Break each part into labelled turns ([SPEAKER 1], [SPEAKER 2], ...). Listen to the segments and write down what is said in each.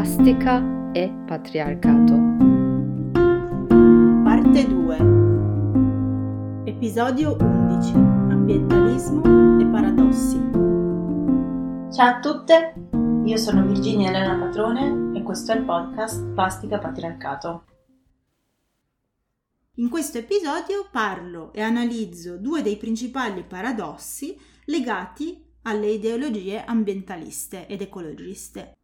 [SPEAKER 1] Plastica e patriarcato.
[SPEAKER 2] Parte 2. Episodio 11. Ambientalismo e paradossi.
[SPEAKER 3] Ciao a tutte, io sono Virginia Elena Patrone e questo è il podcast Plastica e Patriarcato.
[SPEAKER 2] In questo episodio parlo e analizzo due dei principali paradossi legati alle ideologie ambientaliste ed ecologiste.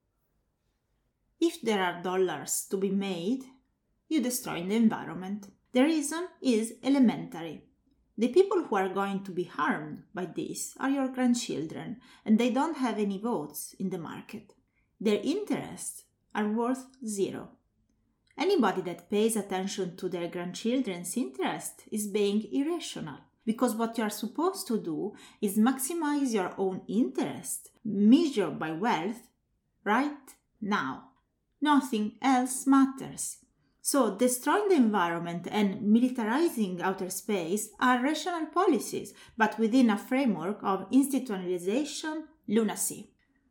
[SPEAKER 2] If there are dollars to be made, you destroy the environment. The reason is elementary. The people who are going to be harmed by this are your grandchildren, and they don't have any votes in the market. Their interests are worth zero. Anybody that pays attention to their grandchildren's interest is being irrational, because what you are supposed to do is maximize your own interest, measured by wealth, right now. Nothing else matters. So, destroying the environment and militarizing outer space are rational policies, but within a framework of institutionalization, lunacy.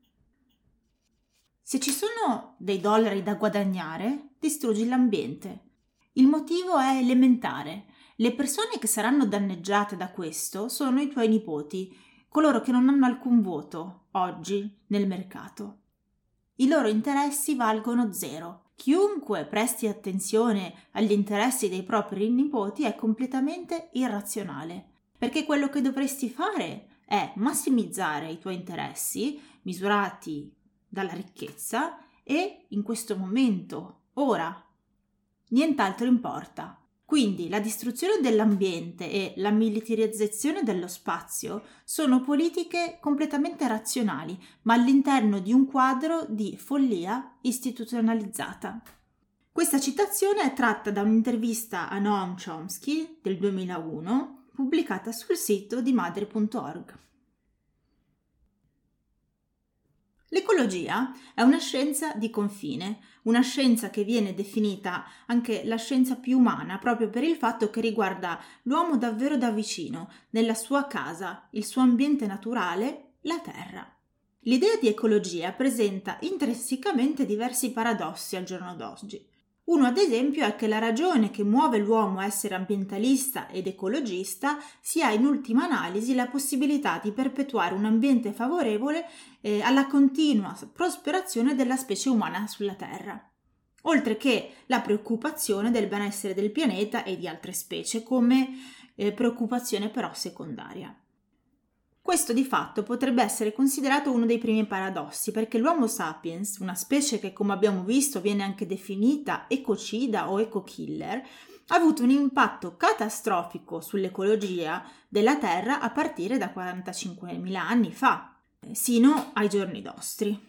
[SPEAKER 2] Se ci sono dei dollari da guadagnare, distruggi l'ambiente. Il motivo è elementare. Le persone che saranno danneggiate da questo sono i tuoi nipoti, coloro che non hanno alcun voto oggi nel mercato. I loro interessi valgono zero. Chiunque presti attenzione agli interessi dei propri nipoti è completamente irrazionale, perché quello che dovresti fare è massimizzare i tuoi interessi, misurati dalla ricchezza, e in questo momento, ora, nient'altro importa. Quindi la distruzione dell'ambiente e la militarizzazione dello spazio sono politiche completamente razionali, ma all'interno di un quadro di follia istituzionalizzata. Questa citazione è tratta da un'intervista a Noam Chomsky del 2001, pubblicata sul sito di madre.org. L'ecologia è una scienza di confine, una scienza che viene definita anche la scienza più umana proprio per il fatto che riguarda l'uomo davvero da vicino, nella sua casa, il suo ambiente naturale, la terra. L'idea di ecologia presenta intrinsecamente diversi paradossi al giorno d'oggi. Uno, ad esempio, è che la ragione che muove l'uomo a essere ambientalista ed ecologista sia in ultima analisi la possibilità di perpetuare un ambiente favorevole alla continua prosperazione della specie umana sulla Terra, oltre che la preoccupazione del benessere del pianeta e di altre specie come preoccupazione però secondaria. Questo di fatto potrebbe essere considerato uno dei primi paradossi, perché l'Homo sapiens, una specie che come abbiamo visto viene anche definita ecocida o ecokiller, ha avuto un impatto catastrofico sull'ecologia della Terra a partire da 45.000 anni fa, sino ai giorni nostri.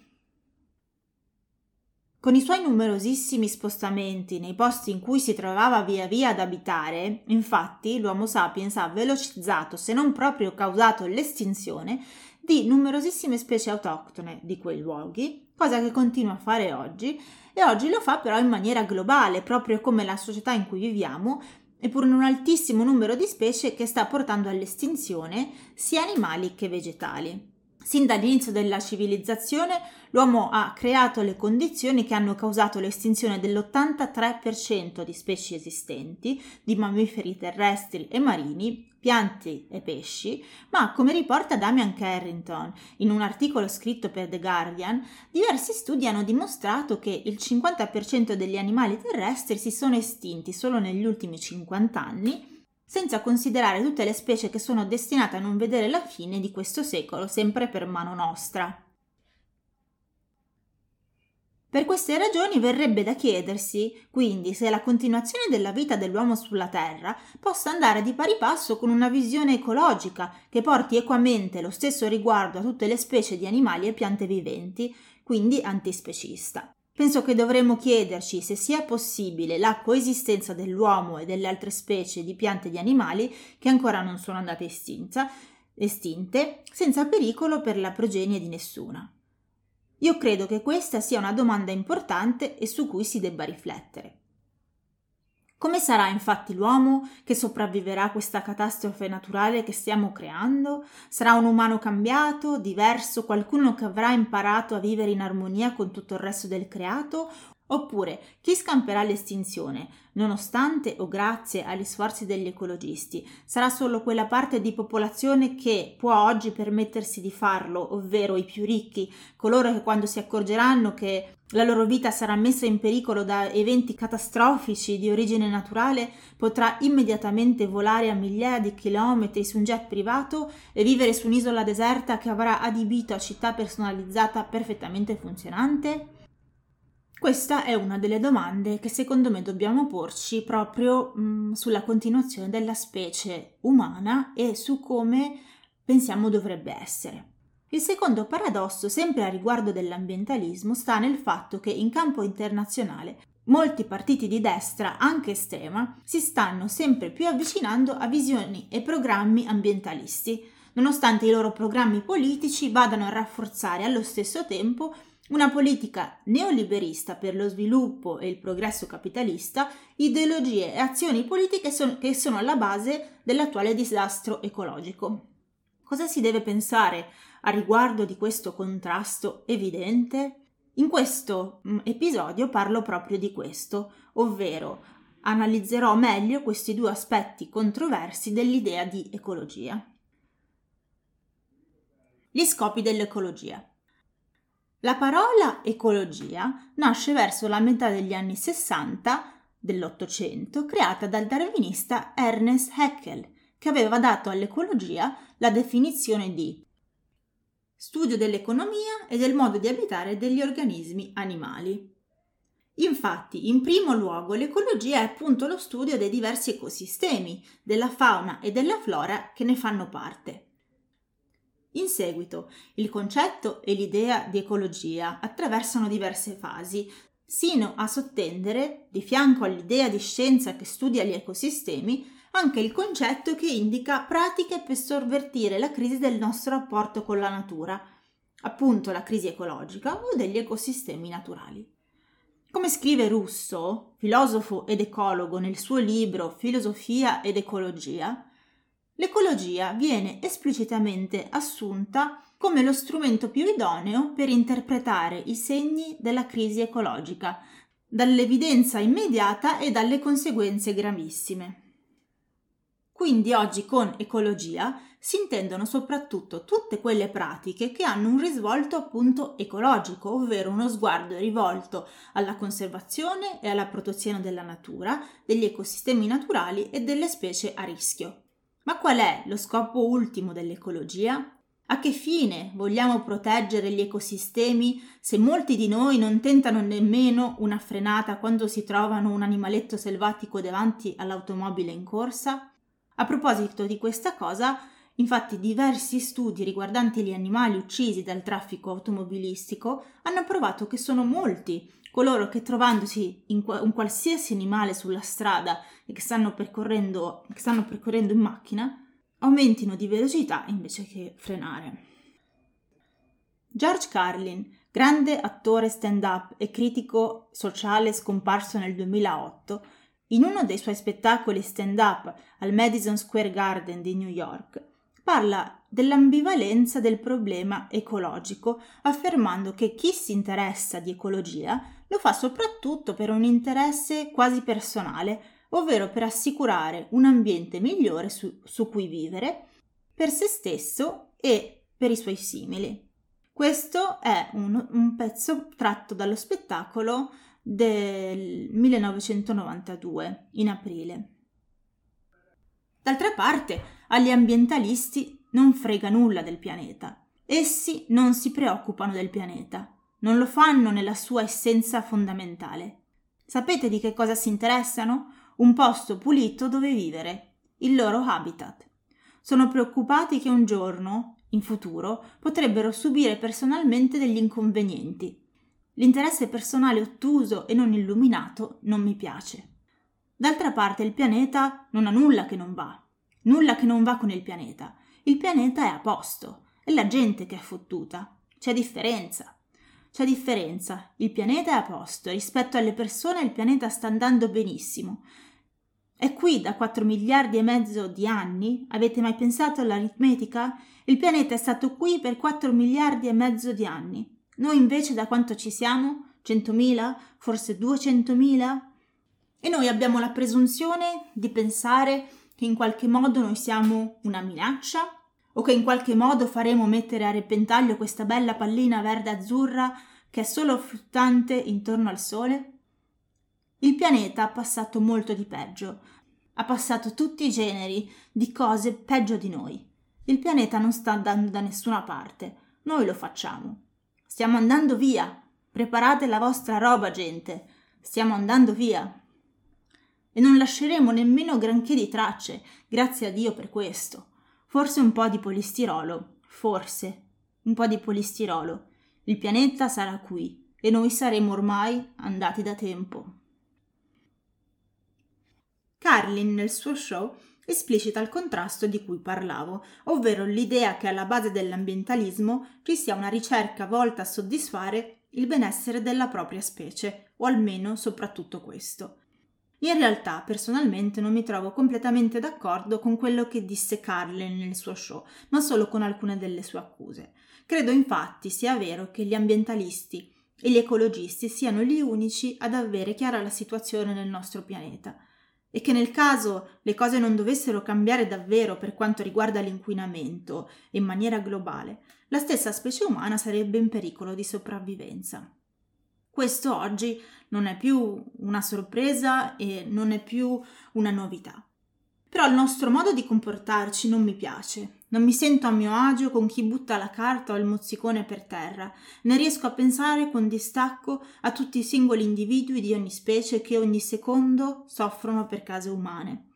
[SPEAKER 2] Con i suoi numerosissimi spostamenti nei posti in cui si trovava via via ad abitare, infatti, l'Homo sapiens ha velocizzato, se non proprio causato l'estinzione, di numerosissime specie autoctone di quei luoghi, cosa che continua a fare oggi, e oggi lo fa però in maniera globale, proprio come la società in cui viviamo, e pur in un altissimo numero di specie che sta portando all'estinzione sia animali che vegetali. Sin dall'inizio della civilizzazione, l'uomo ha creato le condizioni che hanno causato l'estinzione dell'83% di specie esistenti, di mammiferi terrestri e marini, piante e pesci, ma come riporta Damian Carrington in un articolo scritto per The Guardian, diversi studi hanno dimostrato che il 50% degli animali terrestri si sono estinti solo negli ultimi 50 anni, senza considerare tutte le specie che sono destinate a non vedere la fine di questo secolo, sempre per mano nostra. Per queste ragioni verrebbe da chiedersi, quindi, se la continuazione della vita dell'uomo sulla Terra possa andare di pari passo con una visione ecologica che porti equamente lo stesso riguardo a tutte le specie di animali e piante viventi, quindi antispecista. Penso che dovremmo chiederci se sia possibile la coesistenza dell'uomo e delle altre specie di piante e di animali che ancora non sono andate estinte, senza pericolo per la progenie di nessuna. Io credo che questa sia una domanda importante e su cui si debba riflettere. Come sarà infatti l'uomo che sopravviverà a questa catastrofe naturale che stiamo creando? Sarà un umano cambiato, diverso, qualcuno che avrà imparato a vivere in armonia con tutto il resto del creato? Oppure chi scamperà l'estinzione, nonostante o grazie agli sforzi degli ecologisti? Sarà solo quella parte di popolazione che può oggi permettersi di farlo, ovvero i più ricchi, coloro che quando si accorgeranno che la loro vita sarà messa in pericolo da eventi catastrofici di origine naturale, potrà immediatamente volare a migliaia di chilometri su un jet privato e vivere su un'isola deserta che avrà adibito a città personalizzata perfettamente funzionante? Questa è una delle domande che secondo me dobbiamo porci proprio sulla continuazione della specie umana e su come pensiamo dovrebbe essere. Il secondo paradosso, sempre a riguardo dell'ambientalismo, sta nel fatto che in campo internazionale molti partiti di destra, anche estrema, si stanno sempre più avvicinando a visioni e programmi ambientalisti, nonostante i loro programmi politici vadano a rafforzare allo stesso tempo una politica neoliberista per lo sviluppo e il progresso capitalista, ideologie e azioni politiche che sono alla base dell'attuale disastro ecologico. Cosa si deve pensare a riguardo di questo contrasto evidente? In questo episodio parlo proprio di questo, ovvero analizzerò meglio questi due aspetti controversi dell'idea di ecologia. Gli scopi dell'ecologia. La parola ecologia nasce verso la metà degli anni 60 dell'Ottocento, creata dal darwinista Ernest Haeckel, che aveva dato all'ecologia la definizione di studio dell'economia e del modo di abitare degli organismi animali. Infatti, in primo luogo, l'ecologia è appunto lo studio dei diversi ecosistemi, della fauna e della flora che ne fanno parte. In seguito, il concetto e l'idea di ecologia attraversano diverse fasi, sino a sottendere, di fianco all'idea di scienza che studia gli ecosistemi, anche il concetto che indica pratiche per sovvertire la crisi del nostro rapporto con la natura, appunto la crisi ecologica o degli ecosistemi naturali. Come scrive Rousseau, filosofo ed ecologo, nel suo libro Filosofia ed ecologia, l'ecologia viene esplicitamente assunta come lo strumento più idoneo per interpretare i segni della crisi ecologica, dall'evidenza immediata e dalle conseguenze gravissime. Quindi oggi con ecologia si intendono soprattutto tutte quelle pratiche che hanno un risvolto appunto ecologico, ovvero uno sguardo rivolto alla conservazione e alla protezione della natura, degli ecosistemi naturali e delle specie a rischio. Ma qual è lo scopo ultimo dell'ecologia? A che fine vogliamo proteggere gli ecosistemi se molti di noi non tentano nemmeno una frenata quando si trovano un animaletto selvatico davanti all'automobile in corsa? A proposito di questa cosa, infatti diversi studi riguardanti gli animali uccisi dal traffico automobilistico hanno provato che sono molti coloro che trovandosi un qualsiasi animale sulla strada e che stanno percorrendo in macchina, aumentino di velocità invece che frenare. George Carlin, grande attore stand-up e critico sociale scomparso nel 2008, in uno dei suoi spettacoli stand-up al Madison Square Garden di New York, parla dell'ambivalenza del problema ecologico, affermando che chi si interessa di ecologia lo fa soprattutto per un interesse quasi personale, ovvero per assicurare un ambiente migliore su cui vivere, per se stesso e per i suoi simili. Questo è un pezzo tratto dallo spettacolo del 1992, in aprile. D'altra parte, agli ambientalisti non frega nulla del pianeta. Essi non si preoccupano del pianeta, non lo fanno nella sua essenza fondamentale. Sapete di che cosa si interessano? Un posto pulito dove vivere, il loro habitat. Sono preoccupati che un giorno, in futuro, potrebbero subire personalmente degli inconvenienti. L'interesse personale ottuso e non illuminato non mi piace. D'altra parte il pianeta non ha nulla che non va con il pianeta. Il pianeta è a posto, è la gente che è fottuta. C'è differenza. Il pianeta è a posto, rispetto alle persone il pianeta sta andando benissimo. È qui da 4 miliardi e mezzo di anni? Avete mai pensato all'aritmetica? Il pianeta è stato qui per 4 miliardi e mezzo di anni. Noi invece da quanto ci siamo? 100.000? Forse 200.000? E noi abbiamo la presunzione di pensare che in qualche modo noi siamo una minaccia? O che in qualche modo faremo mettere a repentaglio questa bella pallina verde-azzurra che è solo flottante intorno al Sole? Il pianeta ha passato molto di peggio. Ha passato tutti i generi di cose peggio di noi. Il pianeta non sta andando da nessuna parte. Noi lo facciamo. Stiamo andando via. Preparate la vostra roba, gente. Stiamo andando via. E non lasceremo nemmeno granché di tracce, grazie a Dio per questo. Forse un po' di polistirolo. Forse. Un po' di polistirolo. Il pianeta sarà qui e noi saremo ormai andati da tempo. Carlin nel suo show esplicita il contrasto di cui parlavo, ovvero l'idea che alla base dell'ambientalismo ci sia una ricerca volta a soddisfare il benessere della propria specie, o almeno soprattutto questo. In realtà, personalmente, non mi trovo completamente d'accordo con quello che disse Carlin nel suo show, ma solo con alcune delle sue accuse. Credo infatti sia vero che gli ambientalisti e gli ecologisti siano gli unici ad avere chiara la situazione nel nostro pianeta, e che nel caso le cose non dovessero cambiare davvero per quanto riguarda l'inquinamento in maniera globale, la stessa specie umana sarebbe in pericolo di sopravvivenza. Questo oggi non è più una sorpresa e non è più una novità. Però il nostro modo di comportarci non mi piace. Non mi sento a mio agio con chi butta la carta o il mozzicone per terra. Ne riesco a pensare con distacco a tutti i singoli individui di ogni specie che ogni secondo soffrono per cause umane.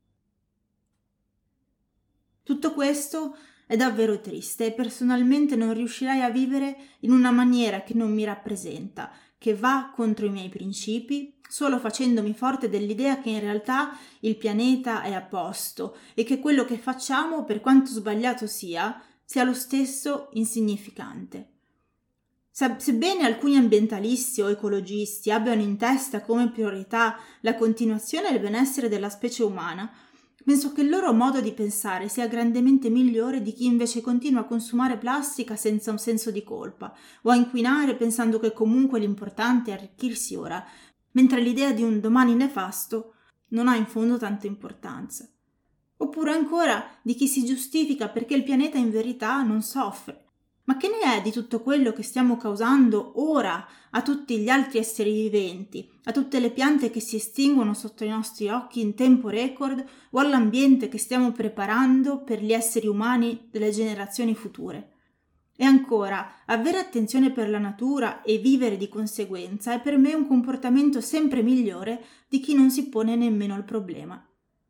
[SPEAKER 2] Tutto questo è davvero triste e personalmente non riuscirei a vivere in una maniera che non mi rappresenta, che va contro i miei principi, solo facendomi forte dell'idea che in realtà il pianeta è a posto e che quello che facciamo, per quanto sbagliato sia lo stesso insignificante. Sebbene alcuni ambientalisti o ecologisti abbiano in testa come priorità la continuazione del benessere della specie umana, penso che il loro modo di pensare sia grandemente migliore di chi invece continua a consumare plastica senza un senso di colpa o a inquinare pensando che comunque l'importante è arricchirsi ora, mentre l'idea di un domani nefasto non ha in fondo tanta importanza. Oppure ancora di chi si giustifica perché il pianeta in verità non soffre. Ma che ne è di tutto quello che stiamo causando ora a tutti gli altri esseri viventi, a tutte le piante che si estinguono sotto i nostri occhi in tempo record o all'ambiente che stiamo preparando per gli esseri umani delle generazioni future? E ancora, avere attenzione per la natura e vivere di conseguenza è per me un comportamento sempre migliore di chi non si pone nemmeno il problema.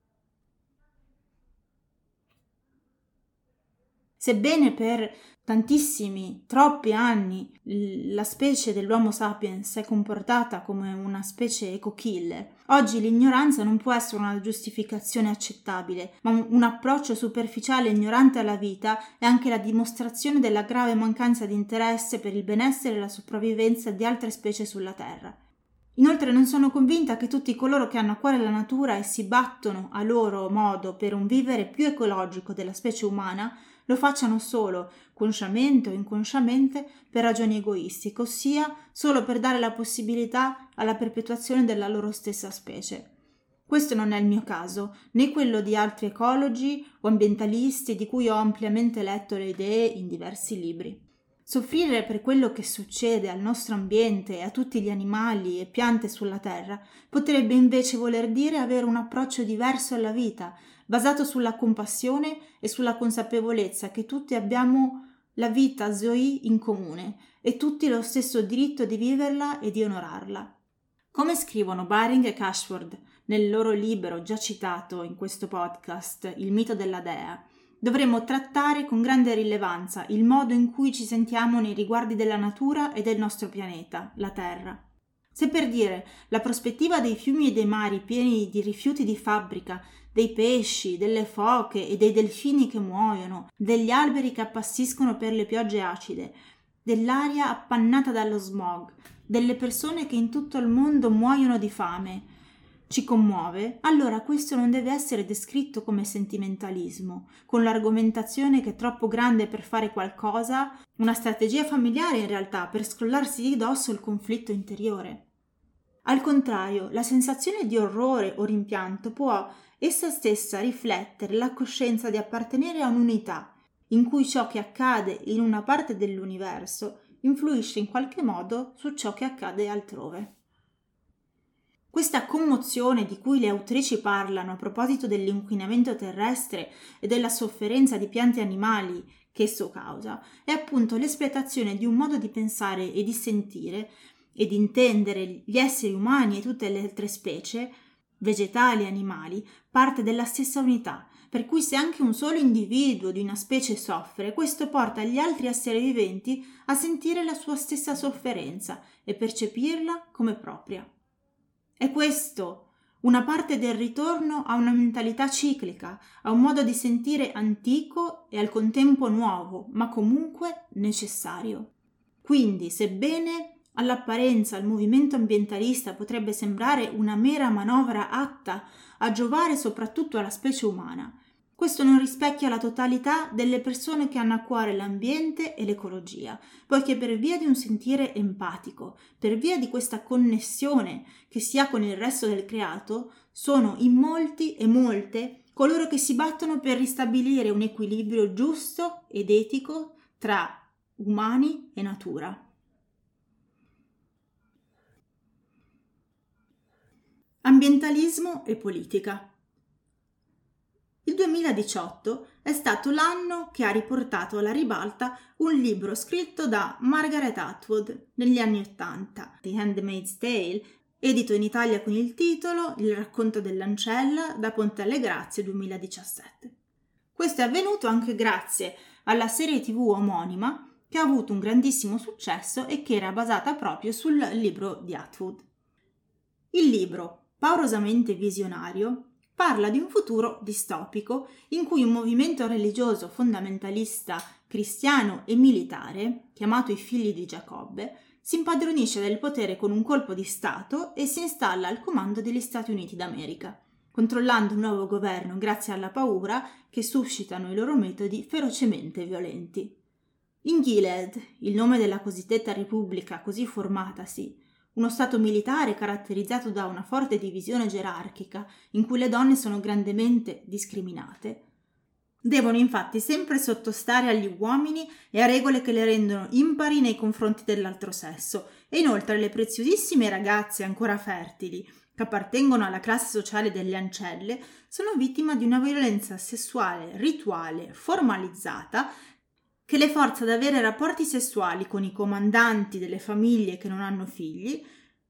[SPEAKER 2] Sebbene per troppi anni la specie dell'Homo sapiens si è comportata come una specie eco-killer, oggi l'ignoranza non può essere una giustificazione accettabile, ma un approccio superficiale e ignorante alla vita è anche la dimostrazione della grave mancanza di interesse per il benessere e la sopravvivenza di altre specie sulla Terra. Inoltre non sono convinta che tutti coloro che hanno a cuore la natura e si battono a loro modo per un vivere più ecologico della specie umana lo facciano solo, consciamente o inconsciamente, per ragioni egoistiche, ossia solo per dare la possibilità alla perpetuazione della loro stessa specie. Questo non è il mio caso, né quello di altri ecologi o ambientalisti di cui ho ampiamente letto le idee in diversi libri. Soffrire per quello che succede al nostro ambiente e a tutti gli animali e piante sulla Terra potrebbe invece voler dire avere un approccio diverso alla vita, basato sulla compassione e sulla consapevolezza che tutti abbiamo la vita Zoe in comune e tutti lo stesso diritto di viverla e di onorarla. Come scrivono Baring e Cashford nel loro libro già citato in questo podcast, Il mito della dea, dovremmo trattare con grande rilevanza il modo in cui ci sentiamo nei riguardi della natura e del nostro pianeta, la Terra. Se per dire la prospettiva dei fiumi e dei mari pieni di rifiuti di fabbrica, dei pesci, delle foche e dei delfini che muoiono, degli alberi che appassiscono per le piogge acide, dell'aria appannata dallo smog, delle persone che in tutto il mondo muoiono di fame, ci commuove, allora questo non deve essere descritto come sentimentalismo, con l'argomentazione che è troppo grande per fare qualcosa, una strategia familiare in realtà per scrollarsi di dosso il conflitto interiore. Al contrario, la sensazione di orrore o rimpianto può essa stessa riflettere la coscienza di appartenere a un'unità, in cui ciò che accade in una parte dell'universo influisce in qualche modo su ciò che accade altrove. Questa commozione di cui le autrici parlano a proposito dell'inquinamento terrestre e della sofferenza di piante e animali che esso causa è appunto l'espletazione di un modo di pensare e di sentire e di intendere gli esseri umani e tutte le altre specie, vegetali e animali, parte della stessa unità, per cui se anche un solo individuo di una specie soffre, questo porta gli altri esseri viventi a sentire la sua stessa sofferenza e percepirla come propria. È questo una parte del ritorno a una mentalità ciclica, a un modo di sentire antico e al contempo nuovo, ma comunque necessario. Quindi, sebbene all'apparenza il movimento ambientalista potrebbe sembrare una mera manovra atta a giovare soprattutto alla specie umana, questo non rispecchia la totalità delle persone che hanno a cuore l'ambiente e l'ecologia, poiché per via di un sentire empatico, per via di questa connessione che si ha con il resto del creato, sono in molti e molte coloro che si battono per ristabilire un equilibrio giusto ed etico tra umani e natura. Ambientalismo e politica. Il 2018 è stato l'anno che ha riportato alla ribalta un libro scritto da Margaret Atwood negli anni '80, The Handmaid's Tale, edito in Italia con il titolo Il racconto dell'ancella da Ponte alle Grazie 2017. Questo è avvenuto anche grazie alla serie TV omonima che ha avuto un grandissimo successo e che era basata proprio sul libro di Atwood. Il libro, paurosamente visionario, parla di un futuro distopico in cui un movimento religioso fondamentalista cristiano e militare, chiamato i Figli di Giacobbe, si impadronisce del potere con un colpo di Stato e si installa al comando degli Stati Uniti d'America, controllando un nuovo governo grazie alla paura che suscitano i loro metodi ferocemente violenti. In Gilead, il nome della cosiddetta Repubblica così formatasi, uno stato militare caratterizzato da una forte divisione gerarchica in cui le donne sono grandemente discriminate, devono infatti sempre sottostare agli uomini e a regole che le rendono impari nei confronti dell'altro sesso e inoltre le preziosissime ragazze ancora fertili che appartengono alla classe sociale delle ancelle sono vittime di una violenza sessuale rituale formalizzata che le forza ad avere rapporti sessuali con i comandanti delle famiglie che non hanno figli,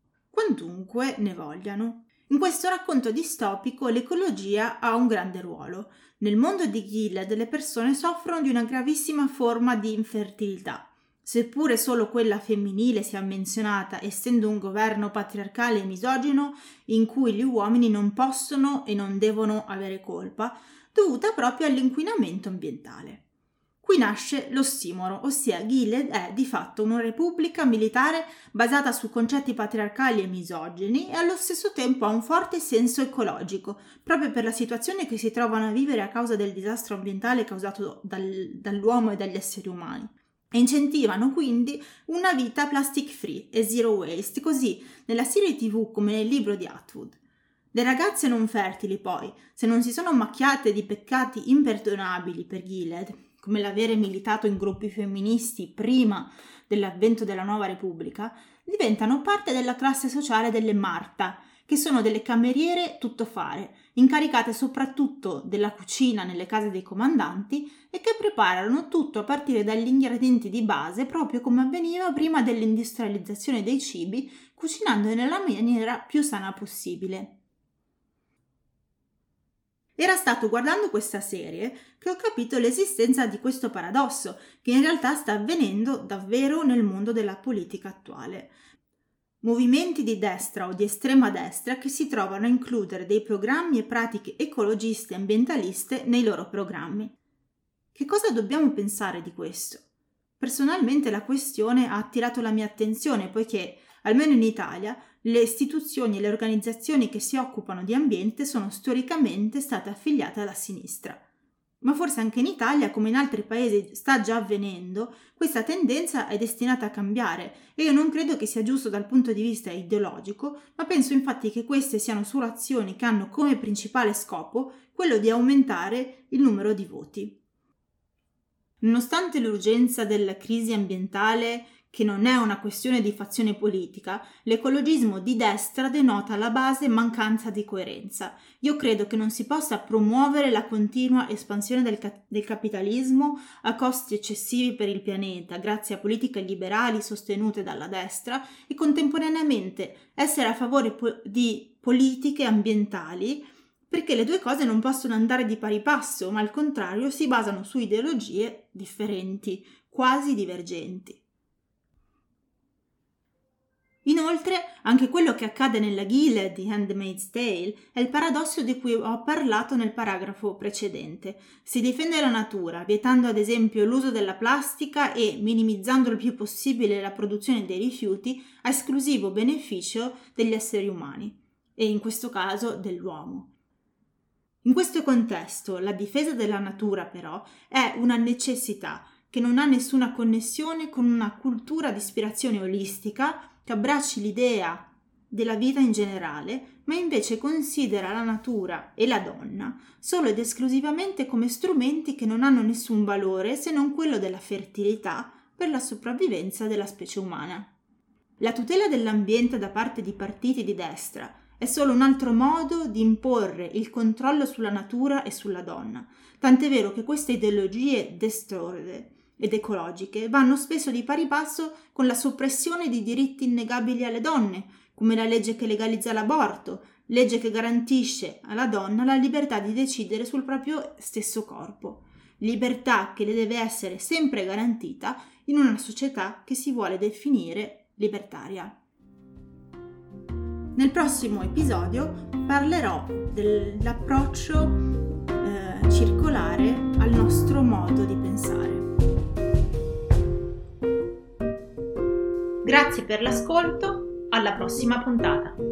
[SPEAKER 2] quantunque ne vogliano. In questo racconto distopico l'ecologia ha un grande ruolo. Nel mondo di Gilead le persone soffrono di una gravissima forma di infertilità. Seppure solo quella femminile sia menzionata, essendo un governo patriarcale e misogino in cui gli uomini non possono e non devono avere colpa, dovuta proprio all'inquinamento ambientale. Qui nasce l'ossimoro, ossia Gilead è di fatto una repubblica militare basata su concetti patriarcali e misogini e allo stesso tempo ha un forte senso ecologico, proprio per la situazione che si trovano a vivere a causa del disastro ambientale causato dall'uomo e dagli esseri umani. E incentivano quindi una vita plastic free e zero waste, così nella serie TV come nel libro di Atwood. Le ragazze non fertili poi, se non si sono macchiate di peccati imperdonabili per Gilead, come l'avere militato in gruppi femministi prima dell'avvento della nuova repubblica, diventano parte della classe sociale delle Marta, che sono delle cameriere tuttofare, incaricate soprattutto della cucina nelle case dei comandanti e che preparano tutto a partire dagli ingredienti di base, proprio come avveniva prima dell'industrializzazione dei cibi, cucinando nella maniera più sana possibile. Era stato guardando questa serie che ho capito l'esistenza di questo paradosso, che in realtà sta avvenendo davvero nel mondo della politica attuale. Movimenti di destra o di estrema destra che si trovano a includere dei programmi e pratiche ecologiste e ambientaliste nei loro programmi. Che cosa dobbiamo pensare di questo? Personalmente la questione ha attirato la mia attenzione poiché, Almeno in Italia, le istituzioni e le organizzazioni che si occupano di ambiente sono storicamente state affiliate alla sinistra. Ma forse anche in Italia, come in altri paesi sta già avvenendo, questa tendenza è destinata a cambiare e io non credo che sia giusto dal punto di vista ideologico, ma penso infatti che queste siano solo azioni che hanno come principale scopo quello di aumentare il numero di voti. Nonostante l'urgenza della crisi ambientale, che non è una questione di fazione politica, l'ecologismo di destra denota alla base mancanza di coerenza. Io credo che non si possa promuovere la continua espansione del capitalismo a costi eccessivi per il pianeta, grazie a politiche liberali sostenute dalla destra, e contemporaneamente essere a favore di politiche ambientali, perché le due cose non possono andare di pari passo, ma al contrario si basano su ideologie differenti, quasi divergenti. Inoltre, anche quello che accade nella Gilead di Handmaid's Tale è il paradosso di cui ho parlato nel paragrafo precedente. Si difende la natura, vietando ad esempio l'uso della plastica e minimizzando il più possibile la produzione dei rifiuti a esclusivo beneficio degli esseri umani, e in questo caso dell'uomo. In questo contesto, la difesa della natura, però, è una necessità che non ha nessuna connessione con una cultura di ispirazione olistica che abbracci l'idea della vita in generale, ma invece considera la natura e la donna solo ed esclusivamente come strumenti che non hanno nessun valore se non quello della fertilità per la sopravvivenza della specie umana. La tutela dell'ambiente da parte di partiti di destra è solo un altro modo di imporre il controllo sulla natura e sulla donna, tant'è vero che queste ideologie destrorde ed ecologiche vanno spesso di pari passo con la soppressione di diritti innegabili alle donne, come la legge che legalizza l'aborto, legge che garantisce alla donna la libertà di decidere sul proprio stesso corpo, libertà che le deve essere sempre garantita in una società che si vuole definire libertaria. Nel prossimo episodio parlerò dell'approccio circolare al nostro modo di pensare.
[SPEAKER 3] Grazie per l'ascolto, alla prossima puntata.